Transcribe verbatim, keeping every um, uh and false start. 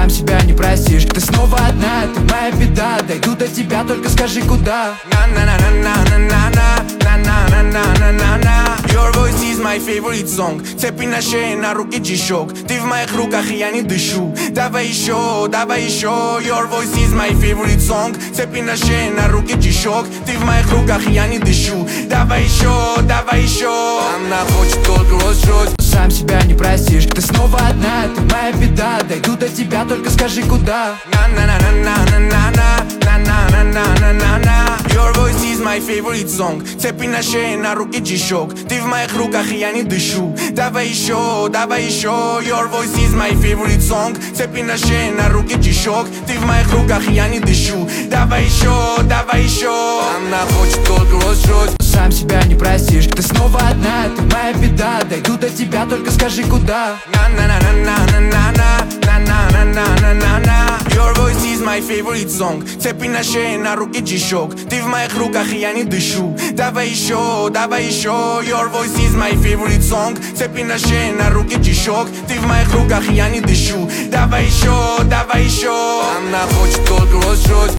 сам себя не простишь. Ты снова одна, ты моя беда. Дойду до тебя, только скажи куда. Your voice is my favorite song. Цепи на шее, на руке G-Shock. Ты в моих руках, и я не дышу. Давай еще, давай еще. Your voice is my favorite song. Цепи на шее, на руке G-Shock. Ты в моих руках, и я не дышу. Давай еще, давай еще. Она хочет только розжечь. Сам себя не простишь. Ты снова одна, ты моя беда. Дойду до тебя, только скажи куда. Your voice is my favorite song. Цепи на шее, на руке G-Shock. Ты в моих руках, и я не дышу. Давай еще, давай еще. Your voice is my favorite song. Цепи на шее, на руке G-Shock. Ты в моих руках, и я не дышу. Давай еще, давай еще. Она хочет только розжечь. Сам себя не простишь. Ты снова одна, ты моя беда. Дойду до тебя, только скажи куда. Your voice is my favorite song. Цепи на шее, на руке G-Shock. Ты в моих руках, и я не дышу. Давай еще, давай еще. Your voice is my favorite song. Цепи на шее, на руке G-Shock. Ты в моих руках, и я не дышу. Давай еще, давай еще. Она хочет только розжечь.